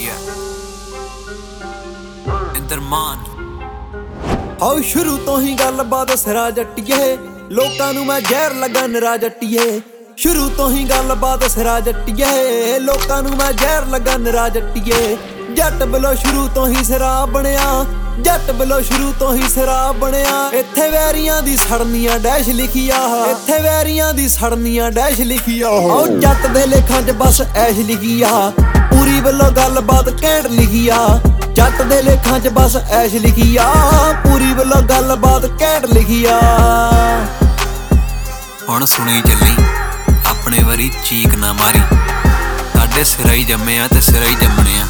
ਆ ਇੰਦਰ ਮਾਨ। ਆਓ ਸ਼ੁਰੂ ਤੋਂ ਹੀ ਗੱਲਬਾਤ ਸਿਰਾ ਜੱਟੀਏ, ਲੋਕਾਂ ਨੂੰ ਮੈਂ ਜ਼ਹਿਰ ਲੱਗਾ ਨਿਰਾ ਜੱਟੀਏ। ਸ਼ੁਰੂ ਤੋਂ ਹੀ ਗੱਲਬਾਤ ਸਿਰਾ ਜੱਟੀਏ, ਲੋਕਾਂ ਨੂੰ ਮੈਂ ਜ਼ਹਿਰ ਲੱਗਾ ਨਿਰਾ ਜੱਟੀਏ। ਜੱਟ ਵੱਲੋਂ ਸ਼ੁਰੂ ਤੋਂ ਹੀ ਸਿਰਾ ਬਣਿਆ, ਜੱਟ ਵੱਲੋਂ ਸ਼ੁਰੂ ਤੋਂ ਹੀ ਸਿਰਾ ਬਣਿਆ। ਇੱਥੇ ਵੈਰੀਆਂ ਦੀ ਸੜਨੀਆਂ ਡੈਸ਼ ਲਿਖੀ ਆ, ਇੱਥੇ ਵੈਰੀਆਂ ਦੀ ਸੜਨੀਆਂ ਡੈਸ਼ ਲਿਖੀ ਆ। ਆਓ ਜੱਟ ਦੇ ਲੇਖਾਂ 'ਚ ਬਸ ਐਸ਼ ਲਿਖੀ ਆ, ਪੂਰੀ ਵੱਲੋਂ ਗੱਲਬਾਤ ਘੈਂਟ ਲਿਖੀ ਆ। ਜੱਟ ਦੇ ਲੇਖਾਂ 'ਚ ਬਸ ਐਸ਼ ਲਿਖੀ ਆ, ਪੂਰੀ ਵੱਲੋਂ ਗੱਲਬਾਤ ਘੈਂਟ ਲਿਖੀ ਆ। ਹੁਣ ਸੁਣੀ ਚੱਲੀ ਆਪਣੇ ਵਾਰੀ ਚੀਕ ਨਾ ਮਾਰੀ, ਸਾਡੇ ਸਿਰਾ ਹੀ ਜੰਮੇ ਆ ਤੇ ਸਿਰਾ ਹੀ ਜੰਮਣੇ ਆ।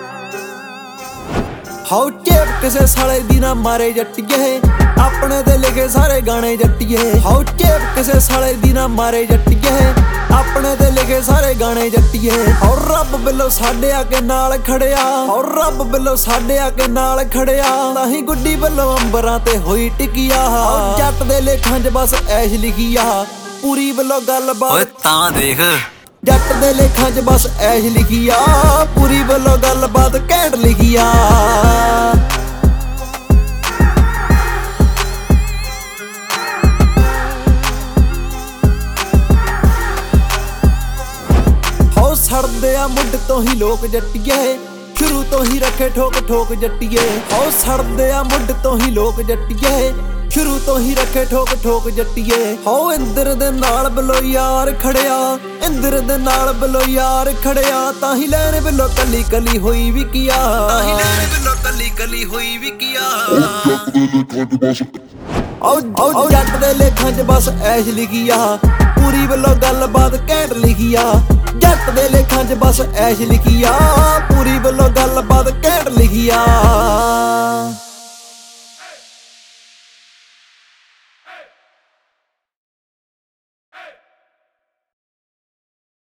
ਹਾਉ ਚੇਪ ਕਿਸੇ ਸਾਲੇ ਦੀ ਨਾ ਮਾਰੇ ਜੱਟੀਏ, ਆਪਣੇ ਤੇ ਲਿਖੇ ਸਾਰੇ ਗਾਣੇ ਜੱਟੀਏ। ਹਾਉ ਚੇਪ ਕਿਸੇ ਸਾਲੇ ਦੀ ਨਾ ਮਾਰੇ ਜੱਟੀਏ, ਆਪਣੇ ਤੇ ਲਿਖੇ ਸਾਰੇ ਗਾਣੇ ਜੱਟੀਏ। ਔਰ ਰੱਬ ਵੱਲੋਂ ਸਾਡੇ ਆ ਕੇ ਨਾਲ ਖੜਿਆ, ਔਰ ਰੱਬ ਵੱਲੋਂ ਸਾਡੇ ਆ ਕੇ ਨਾਲ ਖੜਿਆ। ਤਾਂ ਹੀ ਗੁੱਡੀ ਵੱਲੋਂ ਅੰਬਰਾਂ ਤੇ ਹੋਈ ਟਿਕਿਆ। ਜੱਟ ਦੇ ਲੇਖਾਂ 'ਚ ਬਸ ਐਸ਼ ਲਿਖੀ ਆ, ਪੂਰੀ ਵੱਲੋਂ ਗੱਲਬਾਤ। ਓਏ ਤਾਂ ਦੇਖ ਜੱਟ ਦੇ ਲੇਖਾਂ 'ਚ ਬਸ ਐਸ਼ ਲਿਖੀ ਆ, ਪੂਰੀ ਵੱਲੋਂ ਗੱਲਬਾਤ ਘੈਂਟ ਲਿਖੀ ਆ। ਹੋ ਸੜਦੇ ਆ ਮੁੱਢ ਤੋਂ ਹੀ ਲੋਕ ਜੱਟੀਏ, ਸ਼ੁਰੂ ਤੋਂ ਹੀ ਰੱਖੇ ਠੋਕ ਠੋਕ ਜੱਟੀਏ। ਹੋ ਸੜਦੇ ਆ ਮੁੱਢ ਤੋਂ ਹੀ ਲੋਕ ਜੱਟੀਏ, ਸ਼ੁਰੂ ਤੋਂ ਹੀ ਰੱਖੇ ਠੋਕ ਠੋਕ ਜੱਟੀਏ। ਹੋ ਇੰਦਰ ਦੇ ਨਾਲ ਵੱਲੋਂ ਯਾਰ ਖੜਿਆ, ਇੰਦਰ ਦੇ ਨਾਲ ਵੱਲੋਂ ਯਾਰ ਖੜਿਆ। ਤਾਂ ਹੀ ਲੈਣ ਵੱਲੋਂ ਕੱਲੀ ਕੱਲੀ ਹੋਈ ਵਿਕਿਆ, ਤਾਂ ਹੀ ਲੈਣ ਵੱਲੋਂ ਕੱਲੀ ਕੱਲੀ ਹੋਈ ਵਿਕਿਆ। ਆਓ ਜੱਟ ਦੇ ਲੇਖਾਂ 'ਚ ਬਸ ਐਸ਼ ਲਿਖੀ ਆ, ਪੂਰੀ ਵੱਲੋਂ ਗੱਲਬਾਤ ਘੈਂਟ ਲਿਖੀ ਆ। ਜੱਟ ਦੇ ਲੇਖਾਂ 'ਚ ਬਸ ਐਸ਼ ਲਿਖੀ ਆ, ਪੂਰੀ ਵੱਲੋਂ ਗੱਲਬਾਤ ਘੈਂਟ ਲਿਖੀ ਆ।